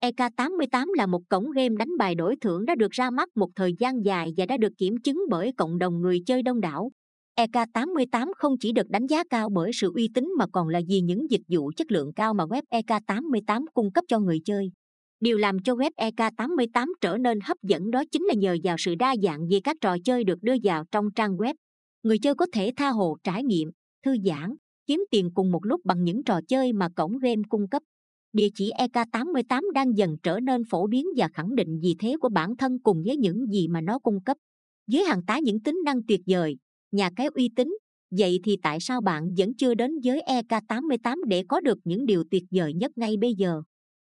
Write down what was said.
EK88 là một cổng game đánh bài đổi thưởng đã được ra mắt một thời gian dài và đã được kiểm chứng bởi cộng đồng người chơi đông đảo. EK88 không chỉ được đánh giá cao bởi sự uy tín mà còn là vì những dịch vụ chất lượng cao mà web EK88 cung cấp cho người chơi. Điều làm cho web EK88 trở nên hấp dẫn đó chính là nhờ vào sự đa dạng về các trò chơi được đưa vào trong trang web. Người chơi có thể tha hồ trải nghiệm, thư giãn, kiếm tiền cùng một lúc bằng những trò chơi mà cổng game cung cấp. Địa chỉ EK88 đang dần trở nên phổ biến và khẳng định vị thế của bản thân cùng với những gì mà nó cung cấp. Với hàng tá những tính năng tuyệt vời, nhà cái uy tín, vậy thì tại sao bạn vẫn chưa đến với EK88 để có được những điều tuyệt vời nhất ngay bây giờ?